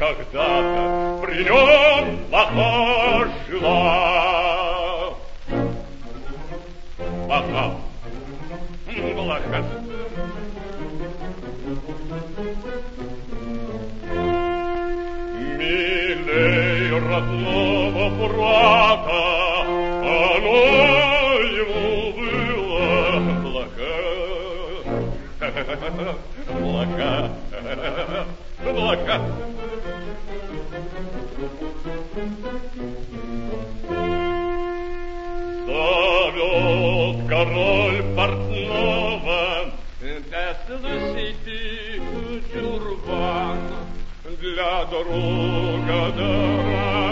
когда-то при нем плоха жила. Плоха. Плоха. Милей родного брата, оно ему было плоха. Плоха. Плоха. Зовет король портного, послушай ты, чурбан, для друга дорогого.